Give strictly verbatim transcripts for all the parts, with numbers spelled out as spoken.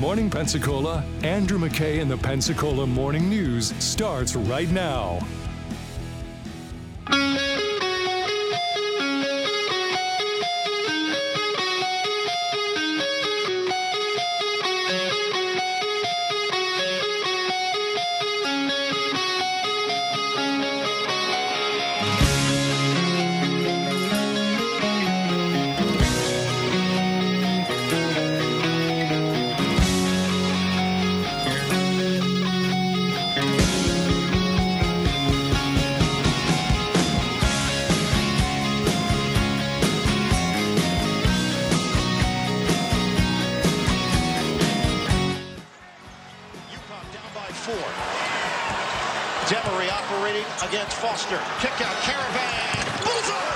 Morning Pensacola, Andrew McKay and the Pensacola Morning News starts right now. Demery operating against Foster. Kick out, Caravan. Boozer!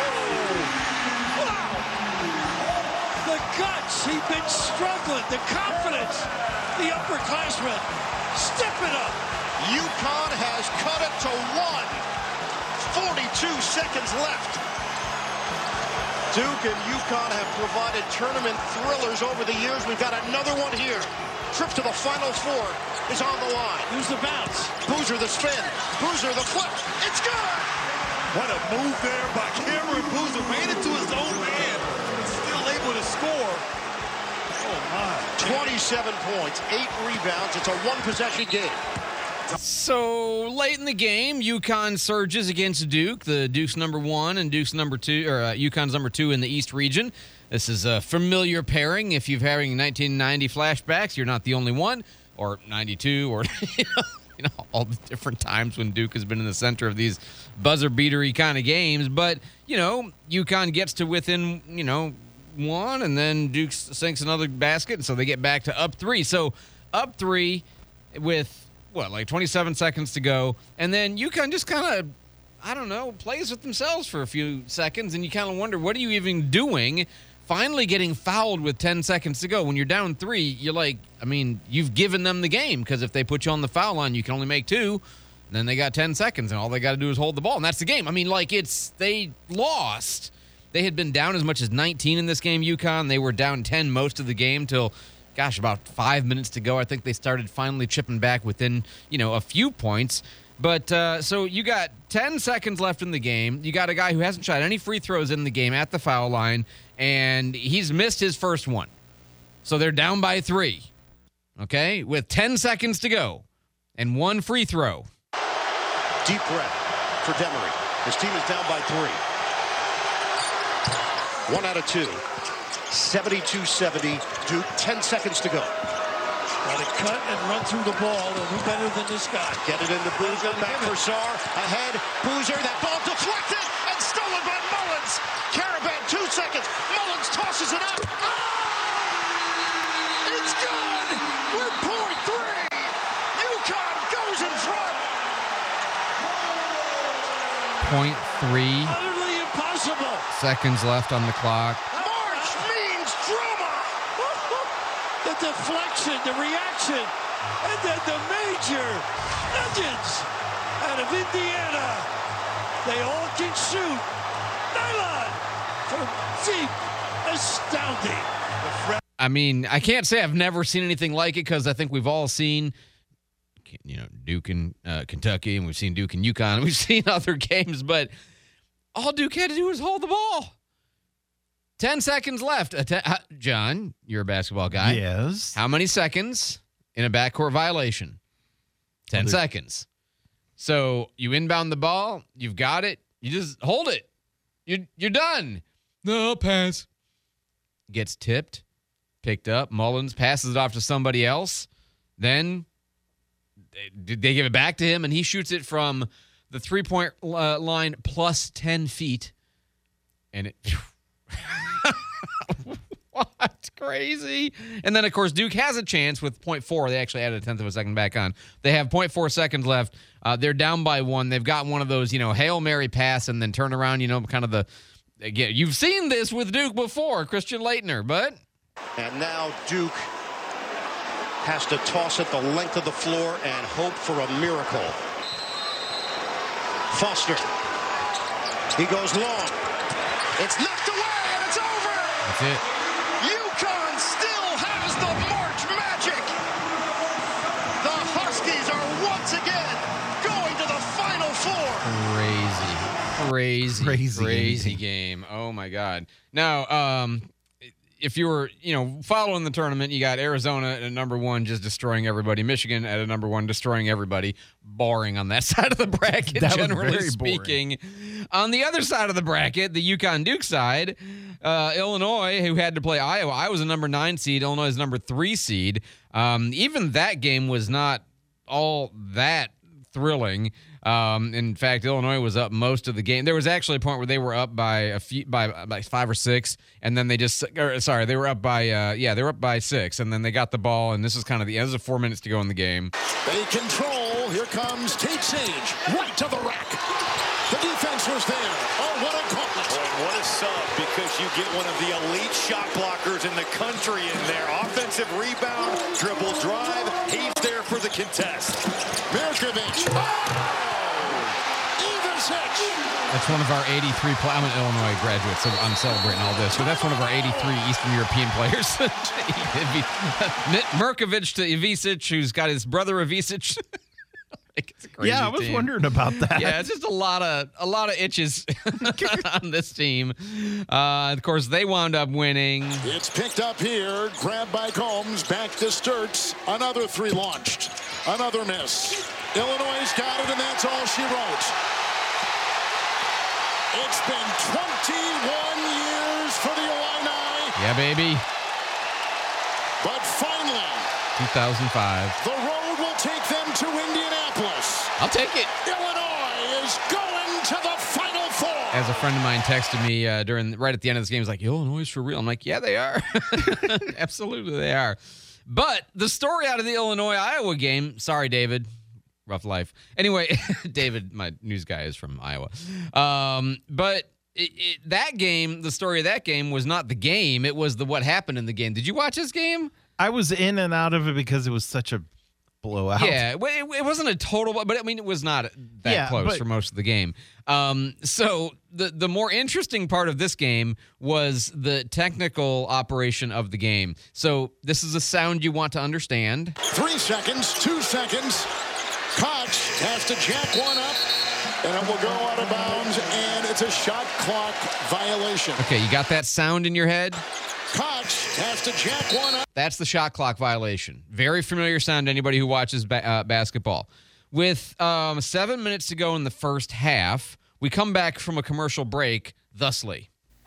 Wow! The guts. He's been struggling. The confidence. The upperclassmen. Step it up. UConn has cut it to one. forty-two seconds left. Duke and UConn have provided tournament thrillers over the years. We've got another one here. Trip to the Final Four is on the line. Who's the bounce? Boozer the spin. Boozer the flip. It's good! What a move there by Cameron Boozer. Made it to his own man. And still able to score. Oh, my. twenty-seven points, eight rebounds. It's a one-possession game. So late in the game, UConn surges against Duke. The Duke's number one and Duke's number two, or uh, UConn's number two in the East region. This is a familiar pairing. If you've having nineteen ninety flashbacks, you're not the only one, or ninety-two, or you know, you know all the different times when Duke has been in the center of these buzzer beatery kind of games. But you know, UConn gets to within you know one, and then Duke sinks another basket, and so they get back to up three. So up three with. What, like twenty-seven seconds to go, and then UConn just kind of, I don't know, plays with themselves for a few seconds, and you kind of wonder, what are you even doing? Finally getting fouled with ten seconds to go. When you're down three, you're like, I mean, you've given them the game, because if they put you on the foul line, you can only make two, and then they got ten seconds, and all they got to do is hold the ball, and that's the game. I mean, like, it's, they lost. They had been down as much as nineteen in this game, UConn. They were down ten most of the game till... Gosh, about five minutes to go. I think they started finally chipping back within, you know, a few points. But uh, so you got ten seconds left in the game. You got a guy who hasn't shot any free throws in the game at the foul line, and he's missed his first one. So they're down by three, okay, with ten seconds to go and one free throw. Deep breath for Demery. His team is down by three. One out of two. seventy-two seventy, Duke, ten seconds to go. Got to cut and run through the ball, and who better than this guy? Get it into Boozer, back for Sarr, ahead, Boozer, that ball deflected and stolen by Mullins. Caravan, two seconds, Mullins tosses it up. Oh! It's good! We're point three! UConn goes in front! Point three. Utterly impossible. Seconds left on the clock. The deflection, the reaction, and then the major Nuggets out of Indiana. They all can shoot. Nylon from deep. Astounding. I mean, I can't say I've never seen anything like it, because I think we've all seen, you know, Duke and uh, Kentucky, and we've seen Duke and UConn, and we've seen other games, but all Duke had to do was hold the ball. Ten seconds left. John, you're a basketball guy. Yes. How many seconds in a backcourt violation? Ten seconds. So you inbound the ball. You've got it. You just hold it. You're, you're done. No, pass. Gets tipped, picked up. Mullins passes it off to somebody else. Then they, they give it back to him, and he shoots it from the three-point uh, line plus ten feet. And it... What? Crazy. And then, of course, Duke has a chance with point four. They actually added a tenth of a second back on. They have point four seconds left. Uh, they're down by one. They've got one of those, you know, Hail Mary pass and then turn around, you know, kind of the, again, you've seen this with Duke before, Christian Laettner, but. And now Duke has to toss it the length of the floor and hope for a miracle. Foster. He goes long. It's knocked away, and it's over. That's it. UConn still has the March Magic. crazy, Crazy crazy game. game. Oh my God! Now, um, if you were, you know, following the tournament, you got Arizona at a number one, just destroying everybody. Michigan at a number one, destroying everybody. Boring on that side of the bracket, That was generally very boring. speaking. On the other side of the bracket, the UConn Duke side, uh, Illinois, who had to play Iowa. Iowa's a number nine seed. Illinois is number three seed. Um, even that game was not all that thrilling. Um, in fact, Illinois was up most of the game. There was actually a point where they were up by a few, by by five or six, and then they just, or, sorry, they were up by, uh, yeah, they were up by six, and then they got the ball, and this is kind of the end of four minutes to go in the game. They control. Here comes Tate Sage, right to the rack. The defense was there. Oh, what a gauntlet. Boy, what a sub, because you get one of the elite shot blockers in the country in there. Offensive rebound, dribble drive. He's there for the contest. Mirkovic. Oh! Even six. That's one of our eighty-three, pl- I'm an Illinois graduate, so I'm celebrating all this, but that's one of our eighty-three Eastern European players. Mirkovic to Ivisic, who's got his brother Ivisic. It's a crazy Yeah, I was team. wondering about that. Yeah, it's just a lot of a lot of itches on this team. Uh, of course, they wound up winning. It's picked up here. Grabbed by Combs. Back to Sturts. Another three launched. Another miss. Illinois got it, and that's all she wrote. It's been twenty-one years for the Illini. Yeah, baby. But finally, two thousand five. the road will take them to Indianapolis. I'll take it. Illinois is going to the Final Four. As a friend of mine texted me uh, during right at the end of this game, he's like, Illinois is for real. I'm like, yeah, they are. Absolutely, they are. But the story out of the Illinois-Iowa game, sorry, David. Rough life. Anyway, David, my news guy, is from Iowa. Um, but it, it, that game, the story of that game was not the game. It was the what happened in the game. Did you watch this game? I was in and out of it because it was such a blowout. Yeah, well, it, it wasn't a total, but I mean, it was not that Yeah, close but- for most of the game. Um, so the the more interesting part of this game was the technical operation of the game. So this is a sound you want to understand. Three seconds, two seconds. Koch has to jack one up, and it will go out of bounds, and it's a shot clock violation. Okay, you got that sound in your head? Koch has to jack one up. That's the shot clock violation. Very familiar sound to anybody who watches ba- uh, basketball. With um, seven minutes to go in the first half, we come back from a commercial break thusly.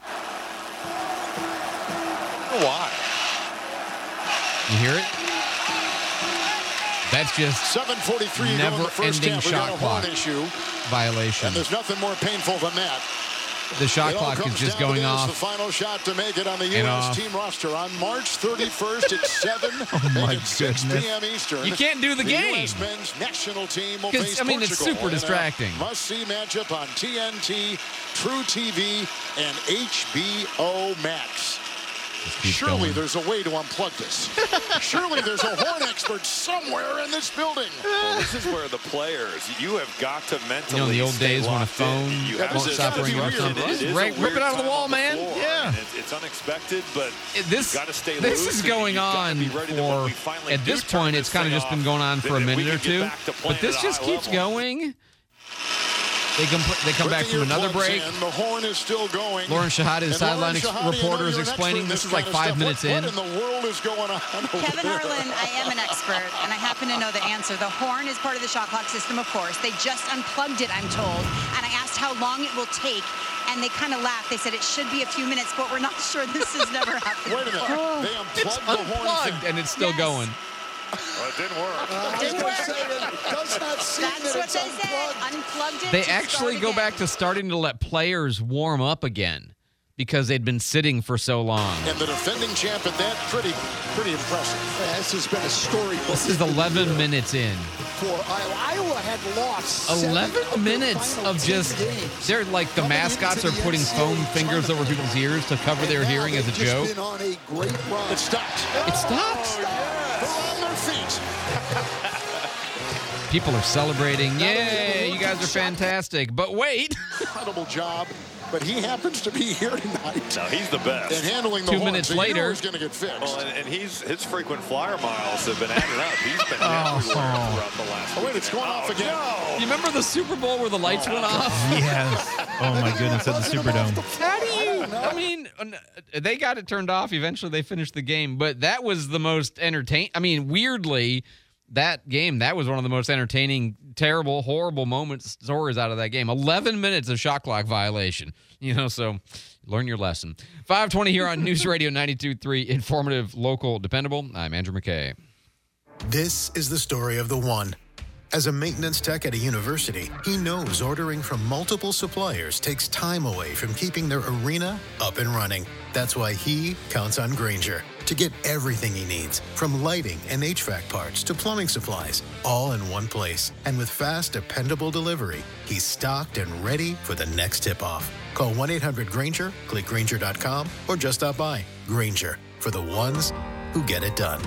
Why? You hear it? That's just seven forty-three to go in the first never-ending half. We got shot a horn clock issue, violation. and there's nothing more painful than that. The shot It all clock is comes just down to going this, off. The final shot to make it on the U and S off. team roster on March thirty-first at seven. Oh my Make it six goodness. p.m. Eastern. You can't do the the game. U S men's national team will 'Cause, face I mean, it's Portugal super in a distracting. must-see matchup on T N T, True T V, and H B O Max. Keep Surely going. there's a way to unplug this. Surely there's a horn expert somewhere in this building. Well, this is where the players, you have got to mentally You know, in the old stay days when a locked in. phone You won't have to- stop ringing it off the is- phone. it is a Right, rip weird it out of the time wall, on man. floor, Yeah. and It's, it's unexpected, but It- this you've got to stay this loose, is and going you've gotta on be ready to- when for we finally at do this turn point this it's kind of thing just been off, going on for a then we minute or can get two, back to playing but this at a just high keeps level. going. They come they come back Put from the another earplugs break. in. The horn is still going. Lauren Shahade, the And sideline Lauren ex- Shahade, I know reporter, is you're an explaining expert in this is like kind of five stuff. minutes what, in. What in the world is going on over Kevin there? Harlan, I am an expert, and I happen to know the answer. The horn is part of the shot clock system, of course. They just unplugged it, I'm told. And I asked how long it will take, and they kind of laughed. They said it should be a few minutes, but we're not sure. This has never happened Wait a minute. before. They It's unplugged the horn. unplugged thing. and it's still Yes. going. Well, it didn't work. Didn't work. does not seem That's that what it's they said. unplugged. Unplugged it. They to actually start go again. back to starting to let players warm up again because they'd been sitting for so long. And the defending champ at that, pretty, pretty impressive. This has been a storybook. This is eleven minutes in. for Iowa. Iowa had lost eleven seven of minutes their final of ten just games. they're like the Coming mascots into are the putting N C A A foam fingers over tournament. people's ears to cover their And hearing now as a they've just joke. been on a great run. It stopped. It stopped. They're on their feet. People are celebrating. Yay, you guys are fantastic. But wait. Incredible job. but he happens to be here tonight. No, he's the best. And handling the Two horn, minutes so you know later, he's going to get fixed. Well, and, and he's his frequent flyer miles have been added up. He's been everywhere throughout the last. Oh wait, it's going oh, off again. No. You remember the Super Bowl where the lights went off? Yes. Oh my goodness, at the Superdome. How do you? I mean, they got it turned off. Eventually, they finished the game, but that was the most entertaining. I mean, weirdly, that game, that was one of the most entertaining, terrible, horrible moments, stories out of that game. eleven minutes of shot clock violation. You know, so learn your lesson. five twenty here on News Radio ninety-two point three, informative, local, dependable. I'm Andrew McKay. This is the story of the one. As a maintenance tech at a university, he knows ordering from multiple suppliers takes time away from keeping their arena up and running. That's why he counts on Grainger to get everything he needs, from lighting and H V A C parts to plumbing supplies, all in one place. And with fast, dependable delivery, he's stocked and ready for the next tip-off. Call one eight hundred Grainger, click Grainger dot com, or just stop by. Grainger, for the ones who get it done.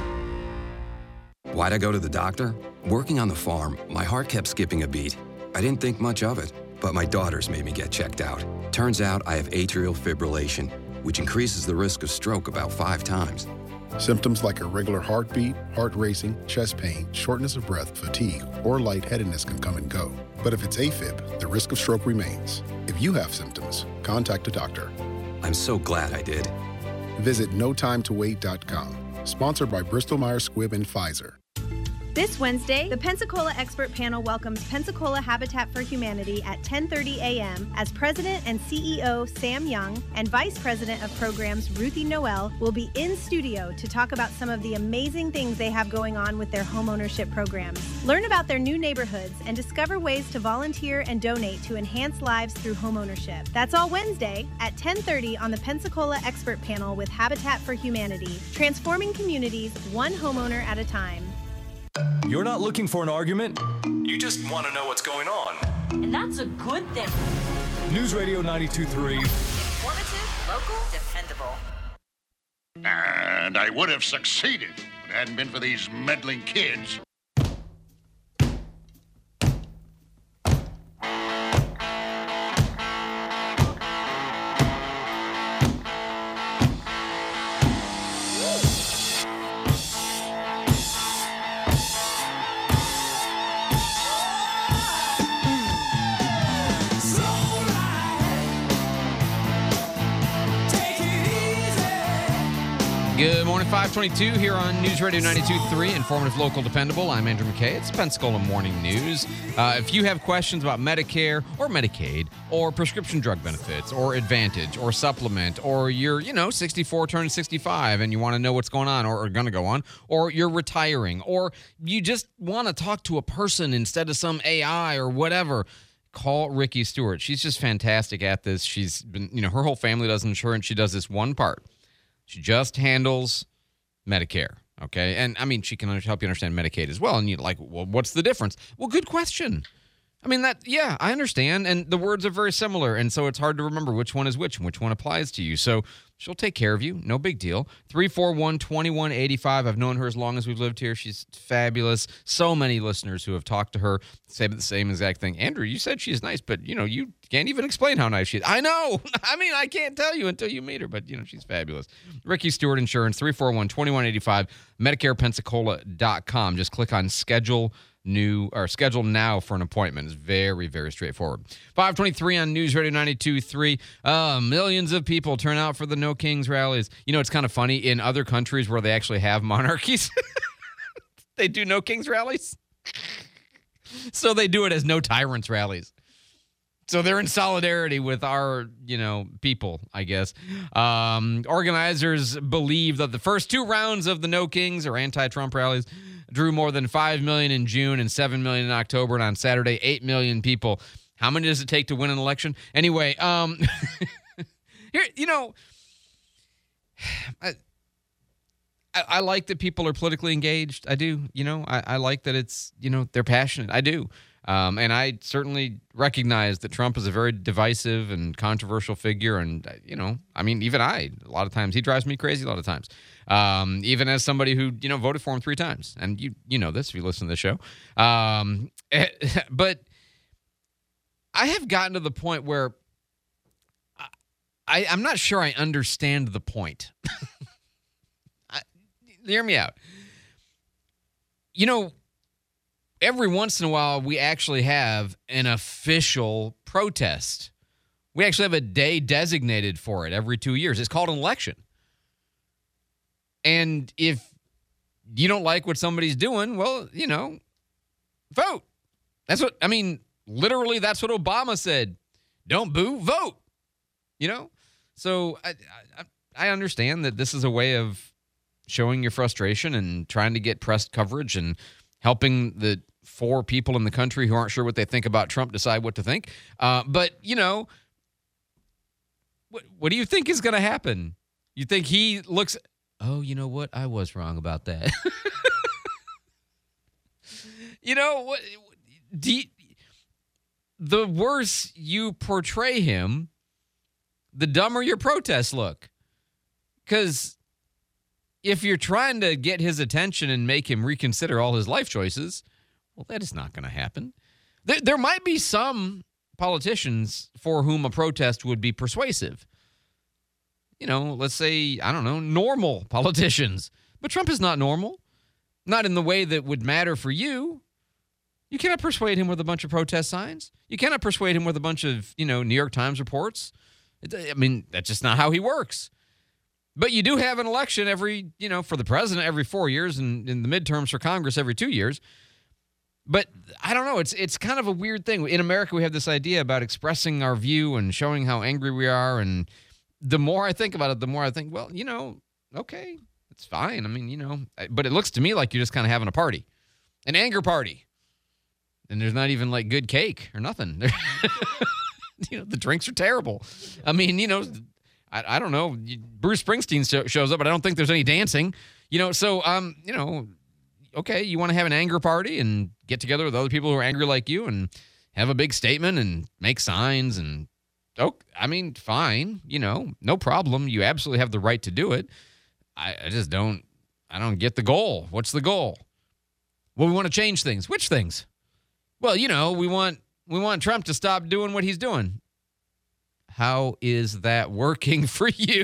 Why'd I go to the doctor? Working on the farm, my heart kept skipping a beat. I didn't think much of it, but my daughters made me get checked out. Turns out I have atrial fibrillation, which increases the risk of stroke about five times. Symptoms like irregular heartbeat, heart racing, chest pain, shortness of breath, fatigue, or lightheadedness can come and go. But if it's AFib, the risk of stroke remains. If you have symptoms, contact a doctor. I'm so glad I did. Visit no time to wait dot com. Sponsored by Bristol-Myers Squibb and Pfizer. This Wednesday, the Pensacola Expert Panel welcomes Pensacola Habitat for Humanity at ten thirty a.m. as President and C E O Sam Young and Vice President of Programs Ruthie Noel will be in studio to talk about some of the amazing things they have going on with their homeownership programs. Learn about their new neighborhoods and discover ways to volunteer and donate to enhance lives through homeownership. That's all Wednesday at ten thirty on the Pensacola Expert Panel with Habitat for Humanity, transforming communities one homeowner at a time. You're not looking for an argument. You just want to know what's going on. And that's a good thing. News Radio ninety-two point three. Informative, local, dependable. And I would have succeeded if it hadn't been for these meddling kids. Good morning, five twenty-two here on News Radio ninety-two point three, informative, local, dependable. I'm Andrew McKay. It's Pensacola Morning News. Uh, if you have questions about Medicare or Medicaid or prescription drug benefits or Advantage or Supplement, or you're, you know, sixty-four turning sixty-five and you want to know what's going on or are going to go on, or you're retiring, or you just want to talk to a person instead of some A I or whatever, call Ricky Stewart. She's just fantastic at this. She's been, you know, her whole family does insurance. She does this one part. She just handles Medicare, okay? And, I mean, she can help you understand Medicaid as well. And you're like, well, what's the difference? Well, good question. I mean, that, yeah, I understand. And the words are very similar. And so it's hard to remember which one is which and which one applies to you. So she'll take care of you. No big deal. three four one, two one eight five. I've known her as long as we've lived here. She's fabulous. So many listeners who have talked to her say the same exact thing. Andrew, you said she's nice, but, you know, you can't even explain how nice she is. I know. I mean, I can't tell you until you meet her, but, you know, she's fabulous. Ricky Stewart Insurance, three four one, two one eight five, Medicare Pensacola dot com. Just click on schedule new or schedule now for an appointment. It's very, very straightforward. five twenty-three on News Radio ninety-two point three. Uh, millions of people turn out for the No Kings rallies. You know, it's kind of funny. In other countries where they actually have monarchies, they do No Kings rallies. So they do it as No Tyrants rallies. So they're in solidarity with our, you know, people, I guess. Um, organizers believe that the first two rounds of the No Kings or anti-Trump rallies drew more than five million in June and seven million in October, and on Saturday, eight million people. How many does it take to win an election? Anyway, um, here, you know, I, I, I like that people are politically engaged. I do. You know, I, I like that it's, you know, they're passionate. I do. Um, and I certainly recognize that Trump is a very divisive and controversial figure. And, you know, I mean, even I, a lot of times, he drives me crazy a lot of times. Um, even as somebody who, you know, voted for him three times. And you you know this if you listen to the show. Um, but I have gotten to the point where I, I'm not sure I understand the point. I, hear me out. You know, every once in a while, we actually have an official protest. We actually have a day designated for it every two years. It's called an election. And if you don't like what somebody's doing, well, you know, vote. That's what, I mean, literally, that's what Obama said. Don't boo, vote. You know? So I, I, I understand that this is a way of showing your frustration and trying to get press coverage and helping the four people in the country who aren't sure what they think about Trump decide what to think. Uh, but, you know, what, what do you think is going to happen? You think he looks, oh, you know what? I was wrong about that. You know, what? Do you, the worse you portray him, the dumber your protests look. Because if you're trying to get his attention and make him reconsider all his life choices, well, that is not going to happen. There, there might be some politicians for whom a protest would be persuasive. You know, let's say, I don't know, normal politicians. But Trump is not normal. Not in the way that would matter for you. You cannot persuade him with a bunch of protest signs. You cannot persuade him with a bunch of, you know, New York Times reports. It, I mean, that's just not how he works. But you do have an election every, you know, for the president every four years and in the midterms for Congress every two years. But I don't know. It's it's kind of a weird thing. In America, we have this idea about expressing our view and showing how angry we are. And the more I think about it, the more I think, well, you know, okay, it's fine. I mean, you know, but it looks to me like you're just kind of having a party, an anger party. And there's not even like good cake or nothing. You know, the drinks are terrible. I mean, you know, I, I don't know. Bruce Springsteen sh- shows up, but I don't think there's any dancing. You know, so, um, you know, okay, you want to have an anger party and get together with other people who are angry like you and have a big statement and make signs and, oh, I mean, fine, you know, no problem. You absolutely have the right to do it. I, I just don't, I don't get the goal. What's the goal? Well, we want to change things. Which things? Well, you know, we want we want Trump to stop doing what he's doing. How is that working for you?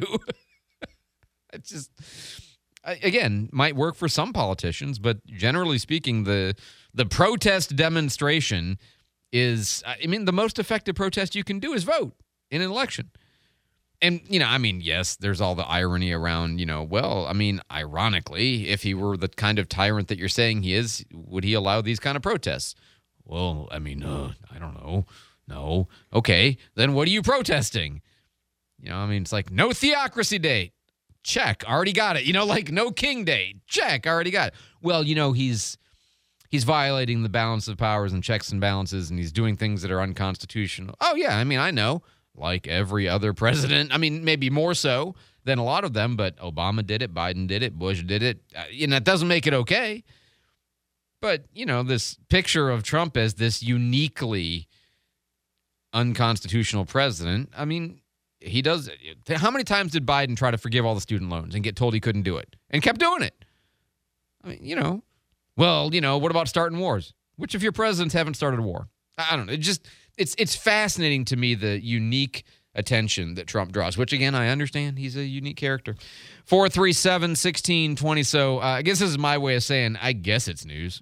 It just, again, might work for some politicians, but generally speaking, the the protest demonstration is, I mean, the most effective protest you can do is vote in an election. And, you know, I mean, yes, there's all the irony around, you know, well, I mean, ironically, if he were the kind of tyrant that you're saying he is, would he allow these kind of protests? Well, I mean, uh, I don't know. No. Okay. Then what are you protesting? You know, I mean, it's like no theocracy day. Check. Already got it. You know, like no king day. Check. Already got it. Well, you know, he's he's violating the balance of powers and checks and balances, and he's doing things that are unconstitutional. Oh, yeah. I mean, I know. Like every other president. I mean, maybe more so than a lot of them, but Obama did it. Biden did it. Bush did it. Uh, you know, it doesn't make it okay. But, you know, this picture of Trump as this uniquely unconstitutional president, I mean, he does. How many times did Biden try to forgive all the student loans and get told he couldn't do it and kept doing it? I mean, you know, well, you know, what about starting wars? Which of your presidents haven't started a war? I don't know. It just, it's, it's fascinating to me, the unique attention that Trump draws, which, again, I understand. He's a unique character. four three seven, one six two zero. So uh, I guess this is my way of saying, I guess it's news.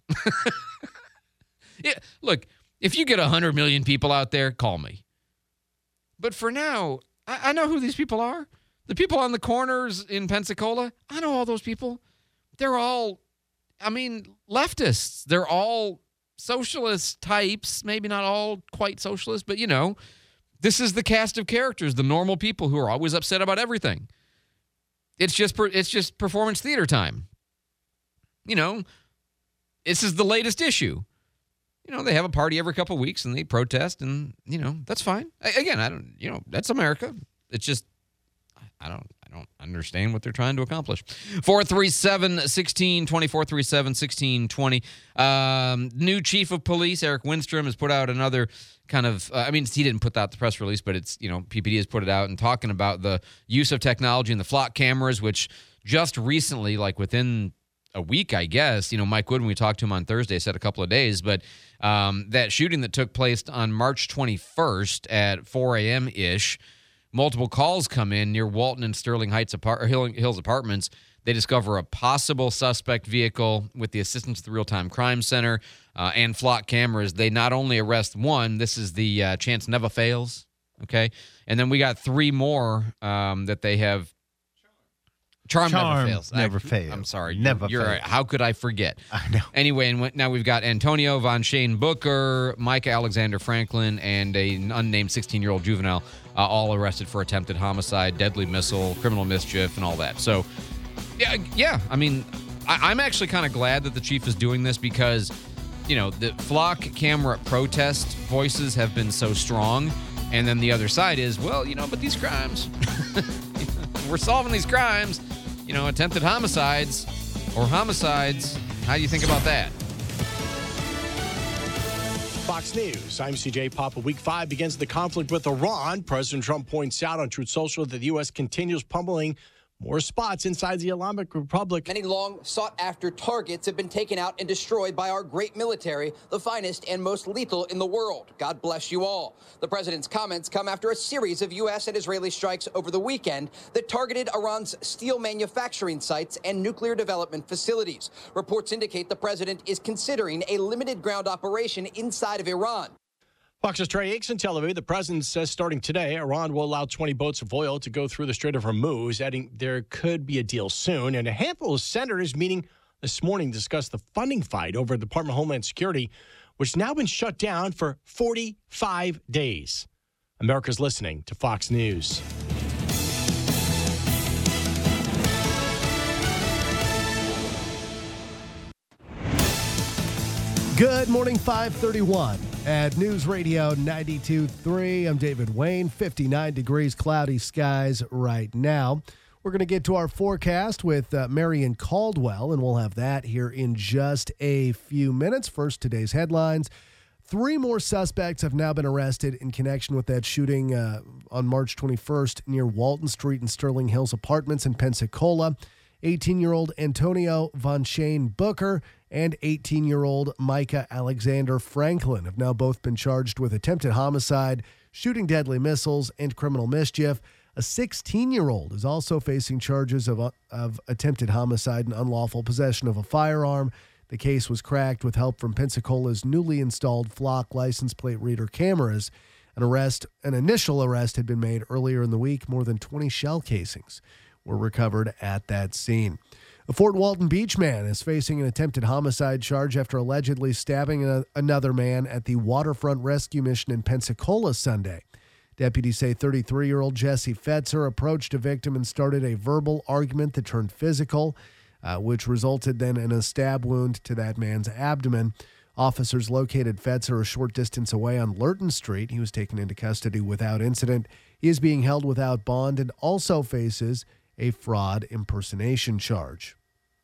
Yeah, look, if you get one hundred million people out there, call me. But for now, I, I know who these people are. The people on the corners in Pensacola, I know all those people. They're all, I mean, leftists. They're all socialist types. Maybe not all quite socialist, but, you know, this is the cast of characters, the normal people who are always upset about everything. It's just it's just performance theater time. You know, this is the latest issue. You know, they have a party every couple of weeks and they protest, and, you know, that's fine. I, again, I don't, you know, that's America. It's just, I don't, I don't understand what they're trying to accomplish. four three seven, one six two zero, four three seven, one six two zero. Um, new chief of police, Eric Winstrom, has put out another kind of, uh, I mean, he didn't put out the press release, but it's, you know, P P D has put it out and talking about the use of technology and the flock cameras, which just recently, like within a week, I guess, you know, Mike Wood, when we talked to him on Thursday, said a couple of days, but um, that shooting that took place on March twenty-first at four a.m.-ish, multiple calls come in near Walton and Sterling Heights apart- or Hill- Hills Apartments. They discover a possible suspect vehicle. With the assistance of the Real-Time Crime Center uh, and flock cameras, they not only arrest one, this is the uh, chance never fails, okay? And then we got three more um, that they have. Charm, Charm never fails. never I, fails. I'm sorry. Never You're fails. right. How could I forget? I know. Anyway, and now we've got Antonio Von Shane Booker, Micah Alexander Franklin, and an unnamed sixteen-year-old juvenile, uh, all arrested for attempted homicide, deadly missile, criminal mischief, and all that. So, yeah, yeah. I mean, I, I'm actually kind of glad that the chief is doing this because, you know, the flock camera protest voices have been so strong. And then the other side is, well, you know, but these crimes, we're solving these crimes, you know, attempted homicides or homicides. How do you think about that? Fox News, I'm C J Papa. Week five begins the conflict with Iran. President Trump points out on Truth Social that the U S continues pummeling more spots inside the Islamic Republic. Many long sought-after targets have been taken out and destroyed by our great military, the finest and most lethal in the world. God bless you all. The president's comments come after a series of U S and Israeli strikes over the weekend that targeted Iran's steel manufacturing sites and nuclear development facilities. Reports indicate the president is considering a limited ground operation inside of Iran. Fox's Trey Aikes in Tel Aviv. The president says starting today, Iran will allow twenty boats of oil to go through the Strait of Hormuz, adding there could be a deal soon. And a handful of senators meeting this morning to discuss the funding fight over the Department of Homeland Security, which has now been shut down for forty-five days. America's listening to Fox News. Good morning, five thirty-one at News Radio ninety-two point three. I'm David Wayne, fifty-nine degrees, cloudy skies right now. We're going to get to our forecast with uh, Marion Caldwell, and we'll have that here in just a few minutes. First, today's headlines. Three more suspects have now been arrested in connection with that shooting uh, on March twenty-first near Walton Street and Sterling Hills Apartments in Pensacola. eighteen-year-old Antonio Von Shane Booker and eighteen-year-old Micah Alexander Franklin have now both been charged with attempted homicide, shooting deadly missiles, and criminal mischief. A sixteen-year-old is also facing charges of, of attempted homicide and unlawful possession of a firearm. The case was cracked with help from Pensacola's newly installed Flock license plate reader cameras. An arrest, an initial arrest had been made earlier in the week. More than twenty shell casings were recovered at that scene. A Fort Walton Beach man is facing an attempted homicide charge after allegedly stabbing a, another man at the waterfront rescue mission in Pensacola Sunday. Deputies say thirty-three-year-old Jesse Fetzer approached a victim and started a verbal argument that turned physical, uh, which resulted then in a stab wound to that man's abdomen. Officers located Fetzer a short distance away on Lurton Street. He was taken into custody without incident. He is being held without bond and also faces a fraud impersonation charge.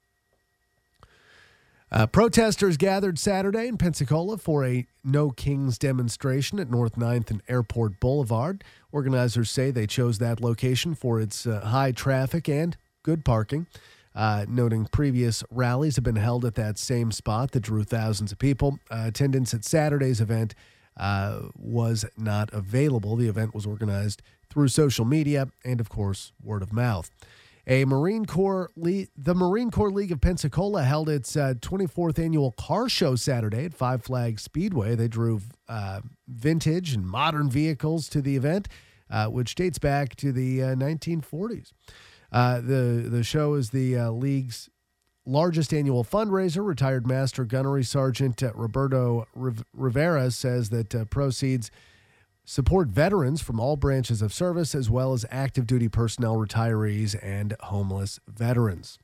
Uh, protesters gathered Saturday in Pensacola for a No Kings demonstration at North ninth and Airport Boulevard. Organizers say they chose that location for its uh, high traffic and good parking, uh, noting previous rallies have been held at that same spot that drew thousands of people. Uh, attendance at Saturday's event uh, was not available. The event was organized through social media and, of course, word of mouth. A Marine Corps, Le- the Marine Corps League of Pensacola held its uh, twenty-fourth annual car show Saturday at Five Flags Speedway. They drew uh, vintage and modern vehicles to the event, uh, which dates back to the uh, nineteen forties. Uh, the the show is the uh, league's largest annual fundraiser. Retired Master Gunnery Sergeant uh, Roberto Riv- Rivera says that uh, proceeds support veterans from all branches of service, as well as active duty personnel, retirees, and homeless veterans.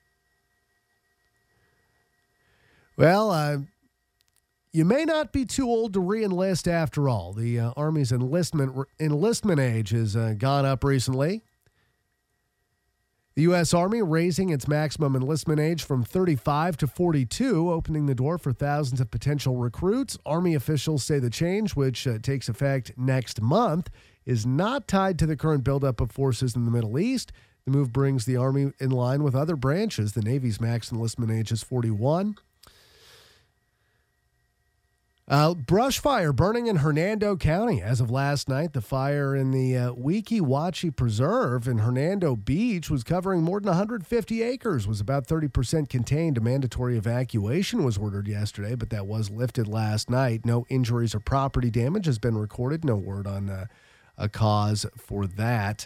Well, uh, you may not be too old to re-enlist after all. The uh, Army's enlistment enlistment age has uh, gone up recently. The U S. Army raising its maximum enlistment age from thirty-five to forty-two, opening the door for thousands of potential recruits. Army officials say the change, which uh, takes effect next month, is not tied to the current buildup of forces in the Middle East. The move brings the Army in line with other branches. The Navy's max enlistment age is forty-one. Uh, brush fire burning in Hernando County. As of last night, the fire in the uh, Weeki Wachee Preserve in Hernando Beach was covering more than one hundred fifty acres, was about thirty percent contained. A mandatory evacuation was ordered yesterday, but that was lifted last night. No injuries or property damage has been recorded. No word on uh, a cause for that.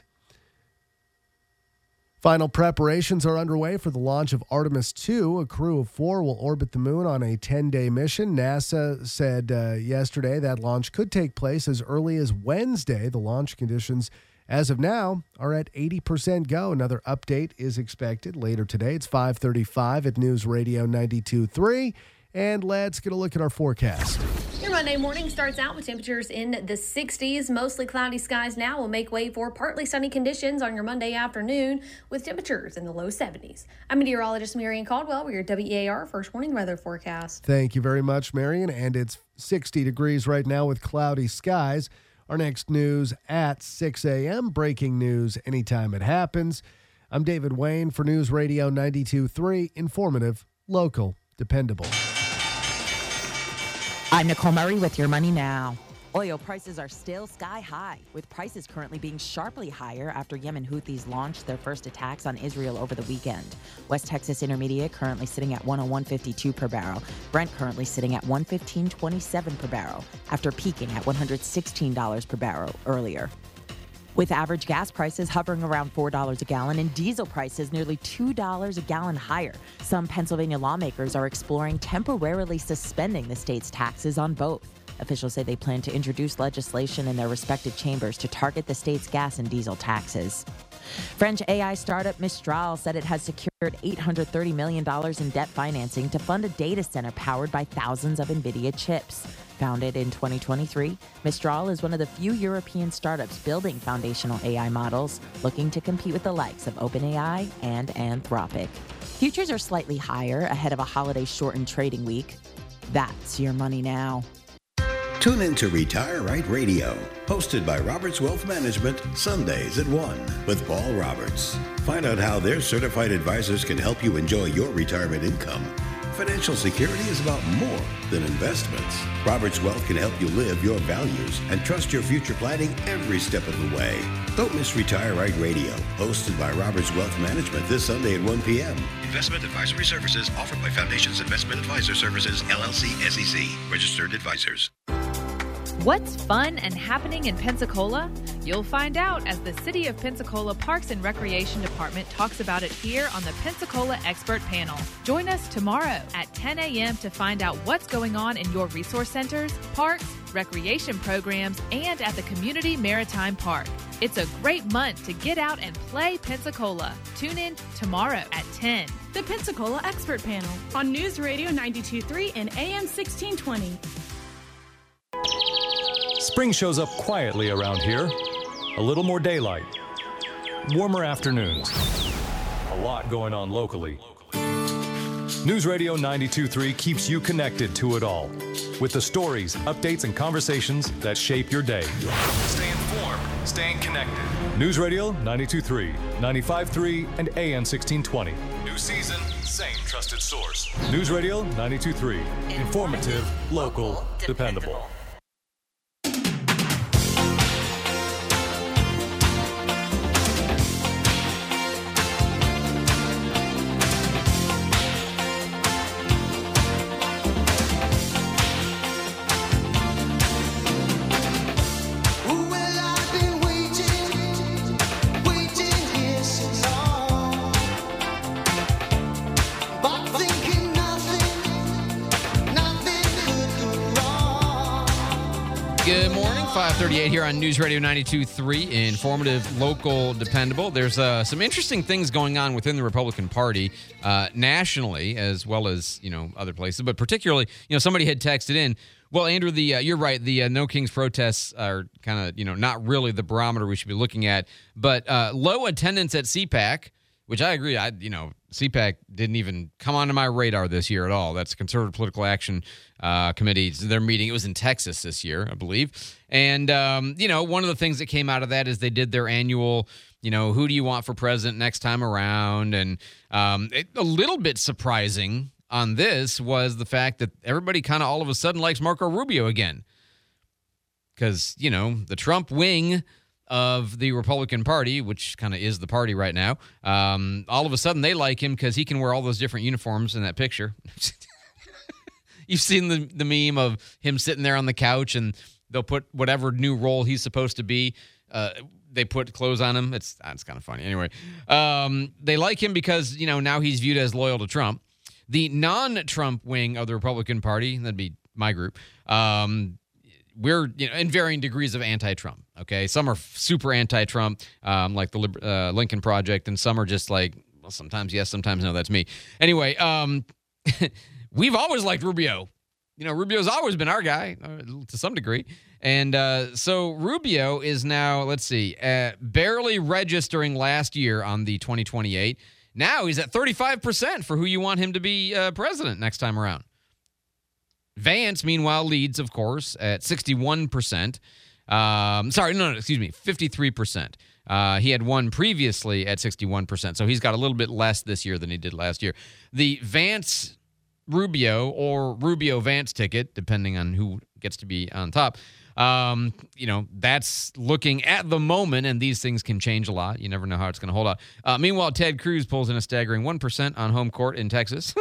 Final preparations are underway for the launch of Artemis two. A crew of four will orbit the moon on a ten-day mission. NASA said uh, yesterday that launch could take place as early as Wednesday. The launch conditions, as of now, are at eighty percent go. Another update is expected later today. It's five thirty-five at News Radio ninety-two point three. And let's get a look at our forecast. Your Monday morning starts out with temperatures in the sixties. Mostly cloudy skies now will make way for partly sunny conditions on your Monday afternoon with temperatures in the low seventies. I'm meteorologist Marion Caldwell with your W E A R First Warning Weather Forecast. Thank you very much, Marion. And it's sixty degrees right now with cloudy skies. Our next news at six a.m. Breaking news anytime it happens. I'm David Wayne for News Radio ninety-two point three. Informative, local, dependable. I'm Nicole Murray with your money now. Oil prices are still sky high, with prices currently being sharply higher after Yemen Houthis launched their first attacks on Israel over the weekend. West Texas Intermediate currently sitting at one oh one fifty-two per barrel. Brent currently sitting at one fifteen twenty-seven per barrel after peaking at one hundred sixteen dollars per barrel earlier. With average gas prices hovering around four dollars a gallon and diesel prices nearly two dollars a gallon higher, some Pennsylvania lawmakers are exploring temporarily suspending the state's taxes on both. Officials say they plan to introduce legislation in their respective chambers to target the state's gas and diesel taxes. French A I startup Mistral said it has secured eight hundred thirty million dollars in debt financing to fund a data center powered by thousands of NVIDIA chips. Founded in twenty twenty-three, Mistral is one of the few European startups building foundational A I models, looking to compete with the likes of OpenAI and Anthropic. Futures are slightly higher ahead of a holiday-shortened trading week. That's your money now. Tune in to Retire Right Radio, hosted by Roberts Wealth Management, Sundays at one with Paul Roberts. Find out how their certified advisors can help you enjoy your retirement income. Financial security is about more than investments. Roberts Wealth can help you live your values and trust your future planning every step of the way. Don't miss Retire Right Radio, hosted by Roberts Wealth Management this Sunday at one p.m. Investment advisory services offered by Foundations Investment Advisor Services, L L C, S E C, registered advisors. What's fun and happening in Pensacola? You'll find out as the City of Pensacola Parks and Recreation Department talks about it here on the Pensacola Expert Panel. Join us tomorrow at ten a.m. to find out what's going on in your resource centers, parks, recreation programs, and at the Community Maritime Park. It's a great month to get out and play Pensacola. Tune in tomorrow at ten. The Pensacola Expert Panel on News Radio ninety-two point three and A M sixteen twenty. Spring shows up quietly around here. A little more daylight, warmer afternoons, a lot going on locally. News Radio ninety-two point three keeps you connected to it all with the stories, updates, and conversations that shape your day. Stay informed, staying connected. News Radio ninety-two point three, ninety-five point three, and A M sixteen twenty. New season, same trusted source. News Radio ninety-two point three. Informative, local, dependable. Good morning, five thirty-eight here on News Radio ninety-two point three, informative, local, dependable. There's uh, some interesting things going on within the Republican Party, uh, nationally as well as, you know, other places, but particularly, you know, somebody had texted in, well, Andrew, the uh, you're right, the uh, No Kings protests are kind of, you know, not really the barometer we should be looking at, but uh, low attendance at C PAC, which I agree, I you know, C PAC didn't even come onto my radar this year at all. That's Conservative Political Action uh, Committee. Their meeting, it was in Texas this year, I believe. And, um, you know, one of the things that came out of that is they did their annual, you know, who do you want for president next time around? And um, it, a little bit surprising, on this was the fact that everybody kind of all of a sudden likes Marco Rubio again. Because, you know, the Trump wing of the Republican Party, which kind of is the party right now, um, all of a sudden they like him because he can wear all those different uniforms in that picture. You've seen the, the meme of him sitting there on the couch and they'll put whatever new role he's supposed to be. Uh, they put clothes on him. It's it's kind of funny. Anyway, um, they like him because, you know, now he's viewed as loyal to Trump. The non-Trump wing of the Republican Party, that'd be my group, um, we're, you know, in varying degrees of anti-Trump, okay? Some are super anti-Trump, um, like the uh, Lincoln Project, and some are just like, well, sometimes yes, sometimes no, that's me. Anyway, um, we've always liked Rubio. You know, Rubio's always been our guy uh, to some degree. And uh, so Rubio is now, let's see, uh, barely registering last year on the twenty twenty-eight. Now he's at thirty-five percent for who you want him to be uh, president next time around. Vance, meanwhile, leads, of course, at sixty-one percent. Um, sorry, no, no, excuse me, fifty-three percent. Uh, he had won previously at sixty-one percent, so he's got a little bit less this year than he did last year. The Vance-Rubio or Rubio-Vance ticket, depending on who gets to be on top, um, you know, that's looking at the moment, and these things can change a lot. You never know how it's going to hold out. Uh, meanwhile, Ted Cruz pulls in a staggering one percent on home court in Texas.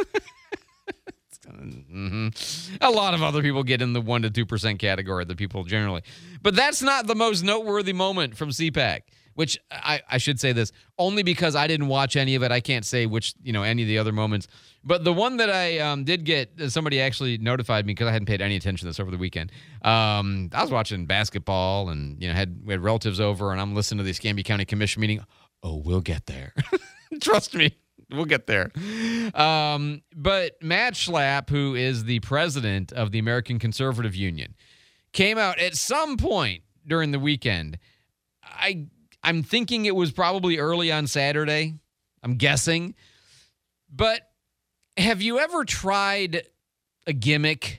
Mm-hmm. A lot of other people get in the one to two percent category, the people generally. But that's not the most noteworthy moment from C PAC, which I, I should say this, only because I didn't watch any of it. I can't say which, you know, any of the other moments. But the one that I um, did get, somebody actually notified me because I hadn't paid any attention to this over the weekend. Um, I was watching basketball and, you know, had we had relatives over, and I'm listening to the Escambia County Commission meeting. Oh, we'll get there. Trust me. We'll get there. Um, but Matt Schlapp, who is the president of the American Conservative Union, came out at some point during the weekend. I, I'm thinking it was probably early on Saturday. I'm guessing. But have you ever tried a gimmick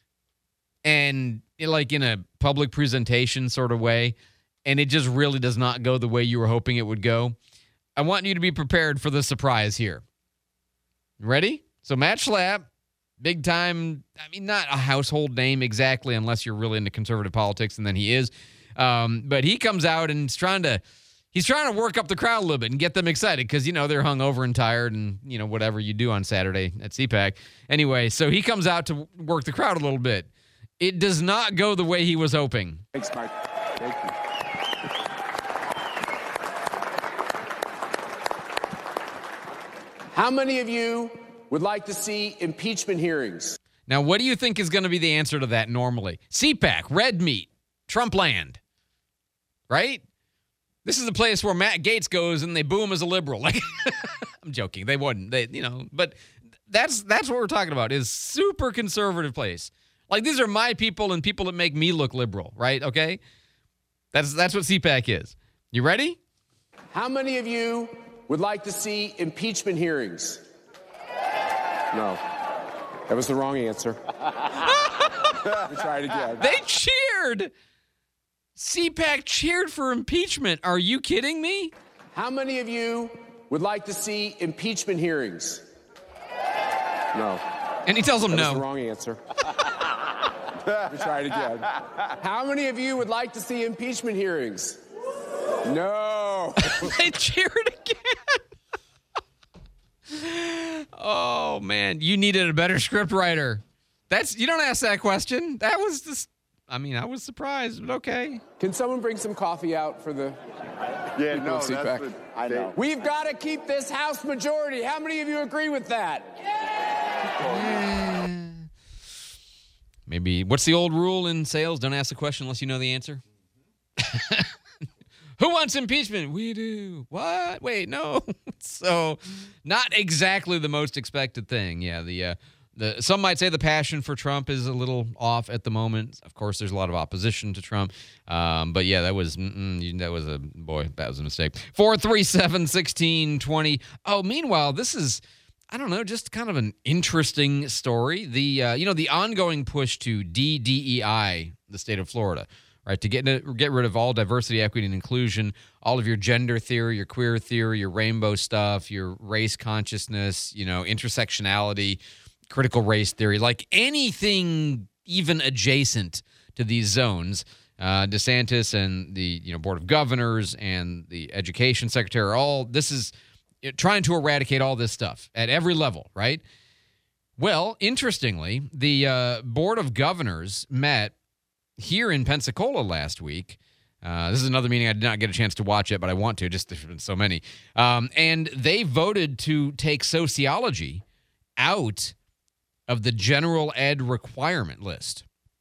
and, like, in a public presentation sort of way, and it just really does not go the way you were hoping it would go? I want you to be prepared for the surprise here. Ready? So Matt Schlapp, big time, I mean, not a household name exactly unless you're really into conservative politics, and then he is. Um, but he comes out and is trying to, he's trying to work up the crowd a little bit and get them excited because, you know, they're hungover and tired and, you know, whatever you do on Saturday at C PAC. Anyway, so he comes out to work the crowd a little bit. It does not go the way he was hoping. Thanks, Mike. Thank you. How many of you would like to see impeachment hearings? Now, what do you think is going to be the answer to that normally? C PAC, red meat, Trump land, right? This is the place where Matt Gaetz goes and they boo him as a liberal. Like, I'm joking. They wouldn't. They, you know, but that's that's what we're talking about is super conservative place. Like, these are my people and people that make me look liberal, right? Okay? That's that's what C PAC is. You ready? How many of you would like to see impeachment hearings? No. That was the wrong answer. Let me try it again. They cheered. C PAC cheered for impeachment. Are you kidding me? How many of you would like to see impeachment hearings? No. And he tells them that no. That was the wrong answer. Let me try it again. How many of you would like to see impeachment hearings? No. They cheered again. Oh, man. You needed a better script writer. That's you don't ask that question. That was just, I mean, I was surprised, but okay. Can someone bring some coffee out for the Yeah, people no, of C PAC? that's the, I know. We've got to keep this House majority. How many of you agree with that? Yeah. Maybe, what's the old rule in sales? Don't ask the question unless you know the answer. Who wants impeachment? We do. What? Wait, no. So, not exactly the most expected thing. Yeah, the uh, the some might say the passion for Trump is a little off at the moment. Of course, there's a lot of opposition to Trump. Um, but yeah, that was mm-mm, that was a boy. That was a mistake. Four three seven sixteen twenty. Oh, meanwhile, this is, I don't know, just kind of an interesting story. The uh, you know the ongoing push to D D E I the state of Florida. Right, to get get rid of all diversity, equity, and inclusion, all of your gender theory, your queer theory, your rainbow stuff, your race consciousness, you know, intersectionality, critical race theory, like anything even adjacent to these zones. Uh, DeSantis and the you know Board of Governors and the Education Secretary are all, this is trying to eradicate all this stuff at every level, right? Well, interestingly, the uh, Board of Governors met here in Pensacola last week. Uh, this is another meeting I did not get a chance to watch it, but I want to, just there's been so many. Um, and they voted to take sociology out of the general ed requirement list.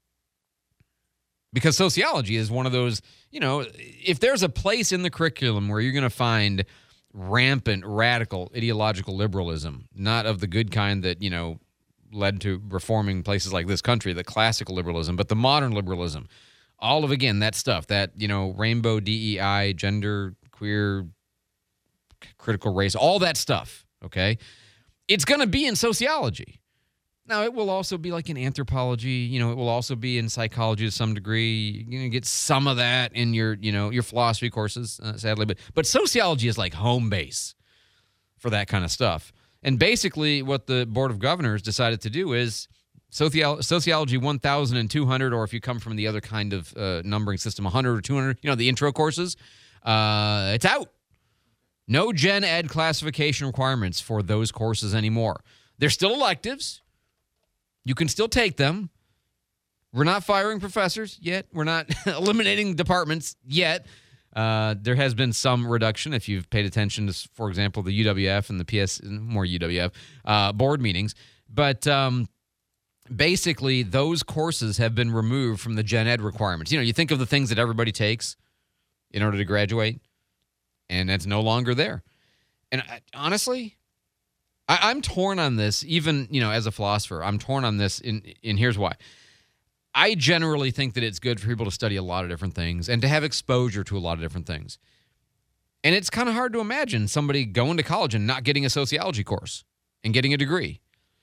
Because sociology is one of those, you know, if there's a place in the curriculum where you're going to find rampant, radical, ideological liberalism, not of the good kind that, you know, led to reforming places like this country, the classical liberalism, but the modern liberalism, all of, again, that stuff, that, you know, rainbow, D E I, gender, queer, critical race, all that stuff, okay? It's going to be in sociology. Now, it will also be like in anthropology, you know, it will also be in psychology to some degree. You're going to get some of that in your, you know, your philosophy courses, uh, sadly. But, but sociology is like home base for that kind of stuff. And basically what the Board of Governors decided to do is socio- sociology one thousand two hundred, or if you come from the other kind of uh, numbering system, one hundred or two hundred, you know, the intro courses, uh, it's out. No gen ed classification requirements for those courses anymore. They're still electives. You can still take them. We're not firing professors yet. We're not eliminating departments yet. Uh, there has been some reduction if you've paid attention to, for example, the U W F and the P S, more U W F, uh, board meetings. But um, basically, those courses have been removed from the gen ed requirements. You know, you think of the things that everybody takes in order to graduate, and that's no longer there. And I, honestly... I, I'm torn on this, even, you know, as a philosopher. I'm torn on this, and in, in here's why. I generally think that it's good for people to study a lot of different things and to have exposure to a lot of different things. And it's kind of hard to imagine somebody going to college and not getting a sociology course and getting a degree.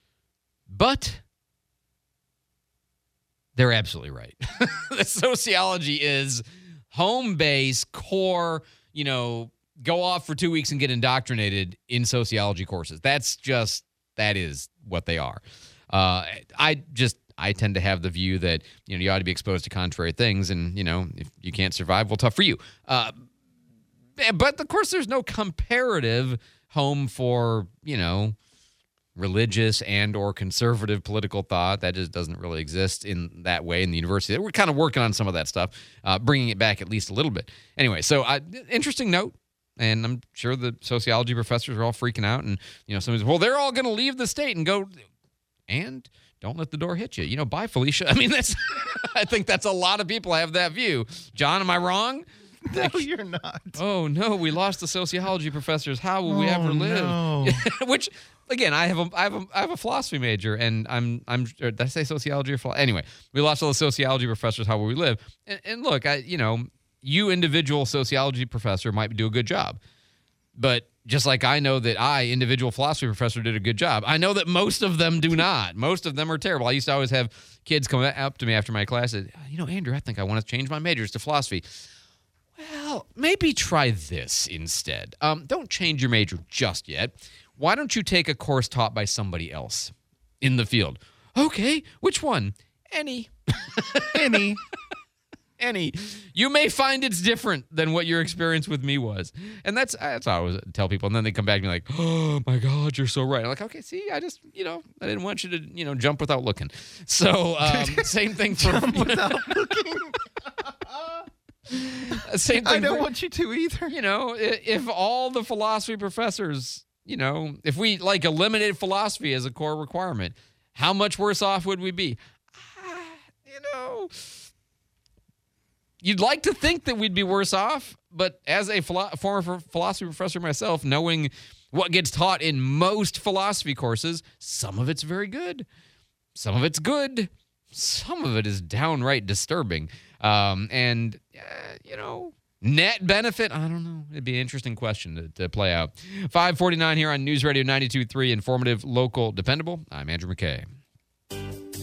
But they're absolutely right. The sociology is home base, core, you know, go off for two weeks and get indoctrinated in sociology courses. That's just, that is what they are. Uh, I just, I tend to have the view that, you know, you ought to be exposed to contrary things, and, you know, if you can't survive, well, tough for you. Uh, but, of course, there's no comparative home for, you know, religious and or conservative political thought. That just doesn't really exist in that way in the university. We're kind of working on some of that stuff, uh, bringing it back at least a little bit. Anyway, so uh, interesting note. And I'm sure the sociology professors are all freaking out. And, you know, somebody's, well, they're all going to leave the state and go, and don't let the door hit you. You know, bye, Felicia. I mean, that's, I think that's a lot of people have that view. John, am I wrong? No, you're not. Oh, no, we lost the sociology professors. How will we Oh, ever live? no. Which, again, I have a, I have a, I have a philosophy major, and I'm, I'm, or did I say sociology or philosophy? Anyway, we lost all the sociology professors. How will we live? And, and look, I, you know, you individual sociology professor might do a good job. But just like I know that I, individual philosophy professor, did a good job, I know that most of them do not. Most of them are terrible. I used to always have kids come up to me after my class and, you know, Andrew, I think I want to change my majors to philosophy. Well, maybe try this instead. Um, don't change your major just yet. Why don't you take a course taught by somebody else in the field? Okay, which one? Any. Any. Any. You may find it's different than what your experience with me was. And that's that's how I always tell people. And then they come back and be like, oh, my God, you're so right. I'm like, okay, see, I just, you know, I didn't want you to, you know, jump without looking. So um, same thing for... Jump without looking. Same thing I don't for, want you to either. You know, if all the philosophy professors, you know, if we, like, eliminated philosophy as a core requirement, how much worse off would we be? Ah, you know... You'd like to think that we'd be worse off, but as a philo- former philosophy professor myself, knowing what gets taught in most philosophy courses, some of it's very good. Some of it's good. Some of it is downright disturbing. Um, and, uh, you know, net benefit, I don't know. It'd be an interesting question to, to play out. five forty-nine here on News Radio ninety-two point three, informative, local, dependable. I'm Andrew McKay.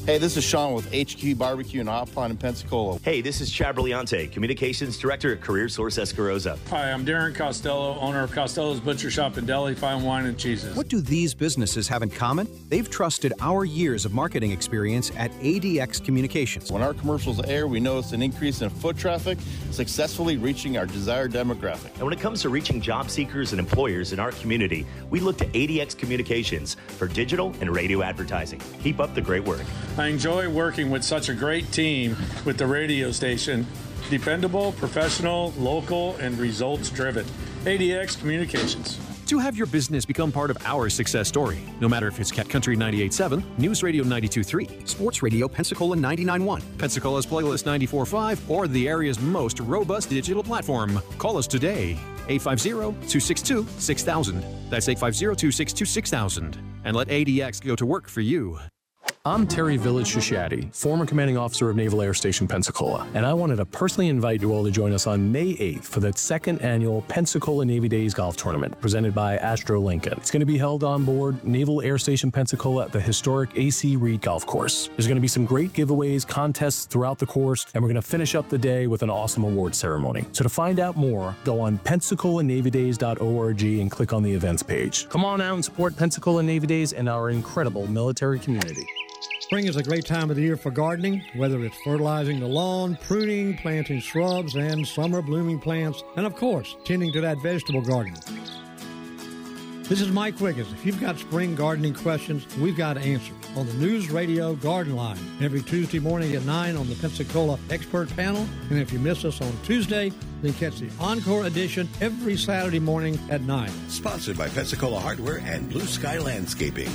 Hey, this is Sean with H Q Barbecue and Hot Pot in Pensacola. Hey, this is Chad Brillante, Communications Director at Career Source Escarosa. Hi, I'm Darren Costello, owner of Costello's Butcher Shop and Deli, Fine Wine and Cheeses. What do these businesses have in common? They've trusted our years of marketing experience at A D X Communications. When our commercials air, we notice an increase in foot traffic, successfully reaching our desired demographic. And when it comes to reaching job seekers and employers in our community, we look to A D X Communications for digital and radio advertising. Keep up the great work. I enjoy working with such a great team with the radio station. Dependable, professional, local, and results-driven. A D X Communications. To have your business become part of our success story, no matter if it's Cat Country ninety-eight point seven, News Radio ninety-two point three, Sports Radio Pensacola ninety-nine point one, Pensacola's Playlist ninety-four point five, or the area's most robust digital platform. Call us today, eight five zero, two six two, six thousand. That's eight five zero, two six two, six thousand. And let A D X go to work for you. I'm Terry Village Shishadi, former commanding officer of Naval Air Station Pensacola, and I wanted to personally invite you all to join us on May eighth for the second annual Pensacola Navy Days Golf Tournament presented by Astro Lincoln. It's going to be held on board Naval Air Station Pensacola at the historic A C Reed Golf Course. There's going to be some great giveaways, contests throughout the course, and we're going to finish up the day with an awesome award ceremony. So to find out more, go on pensacola navy days dot org and click on the events page. Come on out and support Pensacola Navy Days and our incredible military community. Spring is a great time of the year for gardening, whether it's fertilizing the lawn, pruning, planting shrubs and summer blooming plants, and of course, tending to that vegetable garden. This is Mike Wiggins. If you've got spring gardening questions, we've got answers on the News Radio Garden Line every Tuesday morning at nine on the Pensacola Expert Panel. And if you miss us on Tuesday, then catch the Encore edition every Saturday morning at nine. Sponsored by Pensacola Hardware and Blue Sky Landscaping.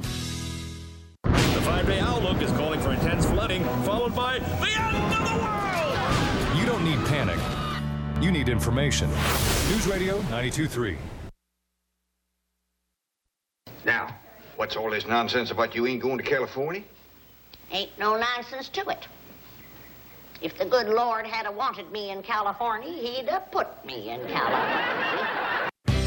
The five-day outlook is calling for intense flooding, followed by the end of the world! You don't need panic. You need information. News Radio ninety-two point three. Now, what's all this nonsense about you ain't going to California? Ain't no nonsense to it. If the good Lord had a wanted me in California, he'd have put me in California.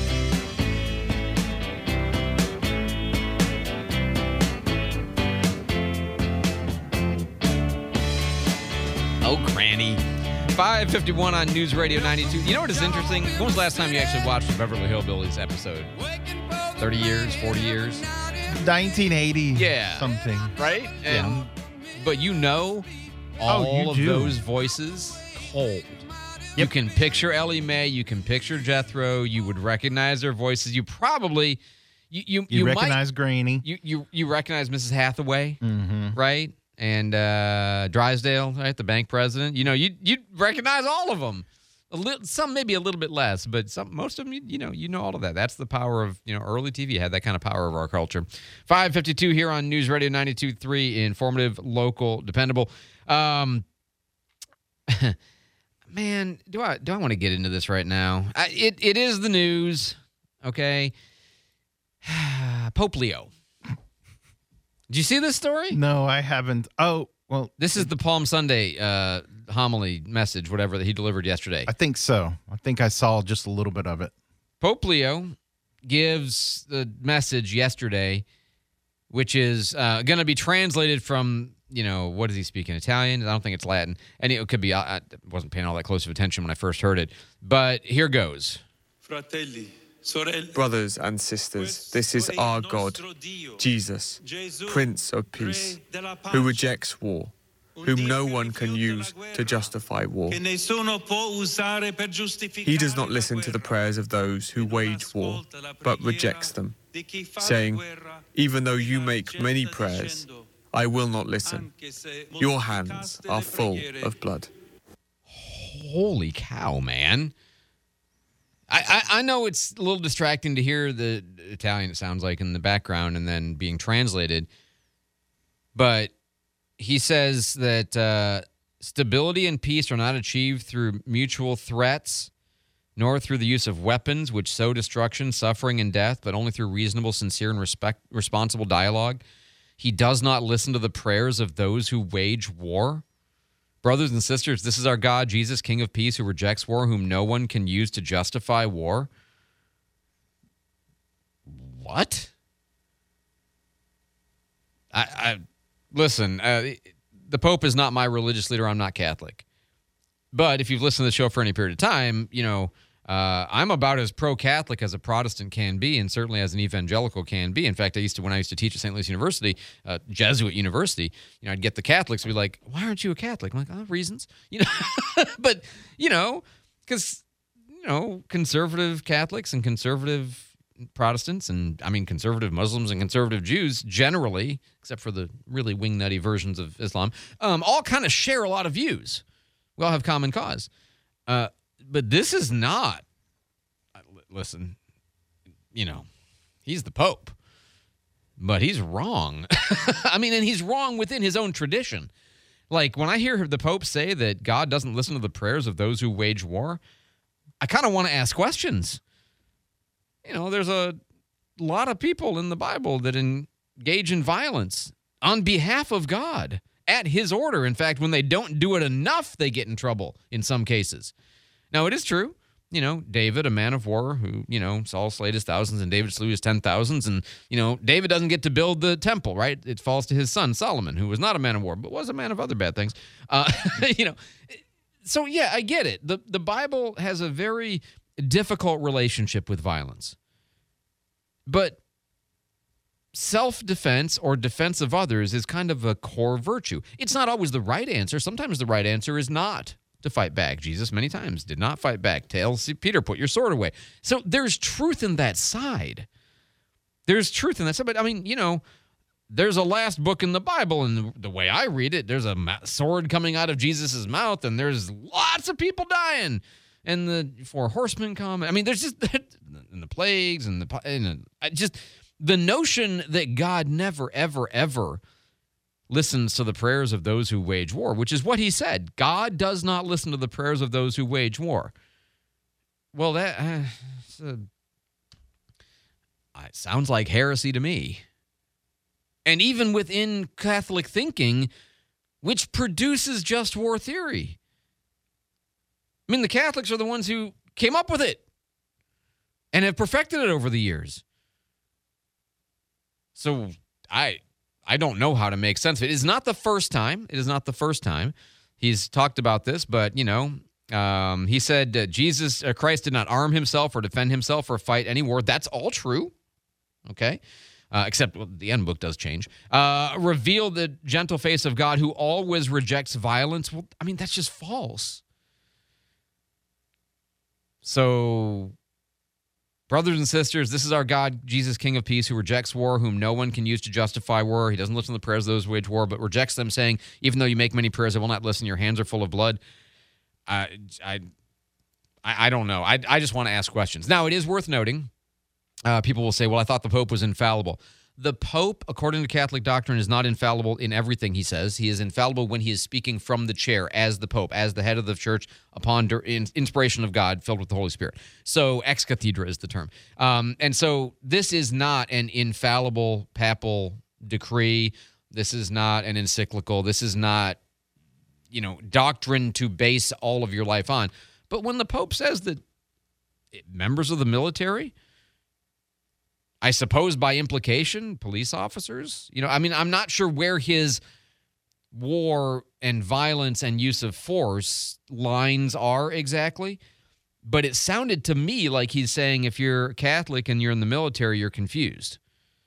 Oh, Granny. five fifty-one on News Radio ninety-two. You know what is interesting? When was the last time you actually watched the Beverly Hillbillies episode? thirty years, forty years? nineteen eighty Yeah. something. Right? And, Yeah. But you know all Oh, you of do. those voices cold. You can picture Ellie Mae. You can picture Jethro. You would recognize their voices. You probably... You, you, You, you recognize might, Granny. You, you, you recognize Missus Hathaway, Mm-hmm. right? And uh, Drysdale, right, the bank president. You know, you you recognize all of them. A little, some maybe a little bit less, but some most of them, you, you know, you know all of that. That's the power of you know early T V. Had that kind of power over our culture. five fifty-two here on News Radio ninety-two point three, informative, local, dependable. Um, man, do I do I want to get into this right now? I, it it is the news, okay? Pope Leo. Did you see this story? No, I haven't. Oh, well. This is the Palm Sunday uh, homily message, whatever, that he delivered yesterday. I think so. I think I saw just a little bit of it. Pope Leo gives the message yesterday, which is uh, going to be translated from, you know, what does he speak in Italian? I don't think it's Latin. And it could be, I, I wasn't paying all that close of attention when I first heard it. But here goes. Fratelli. Brothers and sisters, this is our God, Jesus, Prince of Peace, who rejects war, whom no one can use to justify war. He does not listen to the prayers of those who wage war, but rejects them, saying, even though you make many prayers, I will not listen. Your hands are full of blood. Holy cow, man. I, I, I know it's a little distracting to hear the Italian, it sounds like, in the background and then being translated. But he says that uh, stability and peace are not achieved through mutual threats, nor through the use of weapons which sow destruction, suffering, and death, but only through reasonable, sincere, and respect, responsible dialogue. He does not listen to the prayers of those who wage war. Brothers and sisters, this is our God, Jesus, King of Peace, who rejects war, whom no one can use to justify war. What? I, I Listen, uh, the Pope is not my religious leader. I'm not Catholic. But if you've listened to the show for any period of time, you know, uh, I'm about as pro-Catholic as a Protestant can be, and certainly as an evangelical can be. In fact, I used to, when I used to teach at Saint Louis University, uh, Jesuit University, you know, I'd get the Catholics to be like, why aren't you a Catholic? I'm like, oh, reasons. You know, but, you know, because, you know, conservative Catholics and conservative Protestants and, I mean, conservative Muslims and conservative Jews generally, except for the really wingnutty versions of Islam, um, all kind of share a lot of views. We all have common cause. Uh, but this is not, listen, you know, he's the Pope, but he's wrong. I mean, and he's wrong within his own tradition. Like, when I hear the Pope say that God doesn't listen to the prayers of those who wage war, I kind of want to ask questions. You know, there's a lot of people in the Bible that engage in violence on behalf of God at his order. In fact, when they don't do it enough, they get in trouble in some cases. Now, it is true. You know, David, a man of war who, you know, Saul slayed his thousands and David slew his ten thousands. And, you know, David doesn't get to build the temple, right? It falls to his son, Solomon, who was not a man of war, but was a man of other bad things. Uh, you know, so, yeah, I get it. The, the Bible has a very difficult relationship with violence. But self-defense or defense of others is kind of a core virtue. It's not always the right answer. Sometimes the right answer is not to fight back. Jesus many times did not fight back. Tells Peter, put your sword away. So there's truth in that side. There's truth in that side. But, I mean, you know, there's a last book in the Bible, and the way I read it, there's a sword coming out of Jesus' mouth, and there's lots of people dying. And the four horsemen come. I mean, there's just, and the plagues, and the, and just the notion that God never, ever, ever listens to the prayers of those who wage war, which is what he said. God does not listen to the prayers of those who wage war. Well, that uh, it's a, it sounds like heresy to me. And even within Catholic thinking, which produces just war theory. I mean, the Catholics are the ones who came up with it and have perfected it over the years. So I I don't know how to make sense of it. It is not the first time. It is not the first time he's talked about this, but, you know, um, he said uh, Jesus, uh, Christ did not arm himself or defend himself or fight any war. That's all true, okay? Uh, except well, the end book does change. Uh, reveal the gentle face of God who always rejects violence. Well, I mean, that's just false. So, brothers and sisters, this is our God, Jesus, King of Peace, who rejects war, whom no one can use to justify war. He doesn't listen to the prayers of those who wage war, but rejects them, saying, even though you make many prayers, I will not listen. Your hands are full of blood. I, I, I don't know. I, I just want to ask questions. Now, it is worth noting, uh, people will say, well, I thought the Pope was infallible. The Pope, according to Catholic doctrine, is not infallible in everything he says. He is infallible when he is speaking from the chair as the Pope, as the head of the church, upon inspiration of God, filled with the Holy Spirit. So ex cathedra is the term. Um, and so this is not an infallible papal decree. This is not an encyclical. This is not, you know, doctrine to base all of your life on. But when the Pope says that members of the military, I suppose by implication, police officers, you know, I mean, I'm not sure where his war and violence and use of force lines are exactly, but it sounded to me like he's saying if you're Catholic and you're in the military, you're confused,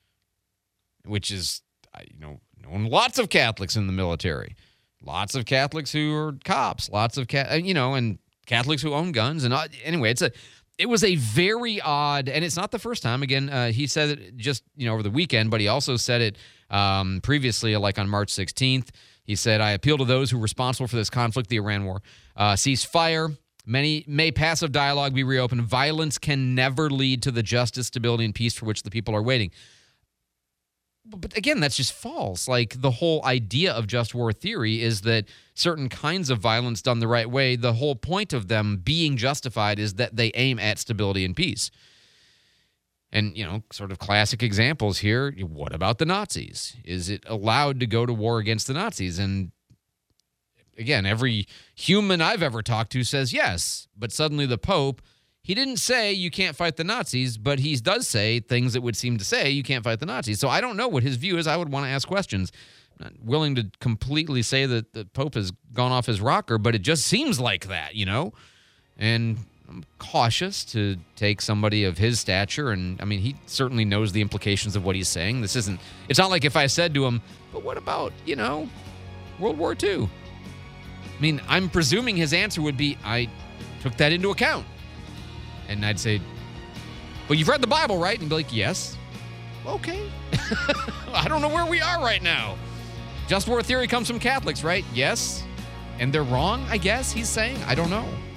which is, you know, known lots of Catholics in the military, lots of Catholics who are cops, lots of, you know, and Catholics who own guns. And anyway, it's a, It was a very odd, and it's not the first time. Again, uh, he said it just, you know, over the weekend, but he also said it um, previously, like on March sixteenth. He said, I appeal to those who are responsible for this conflict, the Iran war. Uh, cease fire. Many may passive dialogue be reopened. Violence can never lead to the justice, stability, and peace for which the people are waiting. But again, that's just false. Like, the whole idea of just war theory is that certain kinds of violence done the right way, the whole point of them being justified is that they aim at stability and peace. And, you know, sort of classic examples here, what about the Nazis? Is it allowed to go to war against the Nazis? And again, every human I've ever talked to says yes, but suddenly the Pope, he didn't say you can't fight the Nazis, but he does say things that would seem to say you can't fight the Nazis. So I don't know what his view is. I would want to ask questions. not willing to completely say that the Pope has gone off his rocker, but it just seems like that, you know? And I'm cautious to take somebody of his stature, and I mean, he certainly knows the implications of what he's saying. This isn't, it's not like if I said to him, but what about, you know, World War Two? I mean, I'm presuming his answer would be, I took that into account. And I'd say, but you've read the Bible, right? And he'd be like, yes. Okay. I don't know where we are right now. Just war theory comes from Catholics, right? Yes. And they're wrong, I guess, he's saying. I don't know.